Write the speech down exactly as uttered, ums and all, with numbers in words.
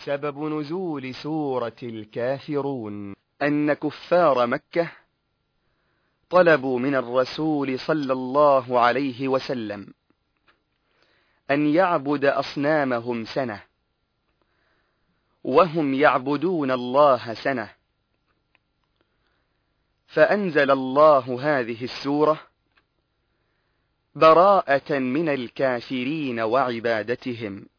سبب نزول سورة الكافرون أن كفار مكة طلبوا من الرسول صلى الله عليه وسلم أن يعبد أصنامهم سنة، وهم يعبدون الله سنة، فأنزل الله هذه السورة براءة من الكافرين وعبادتهم.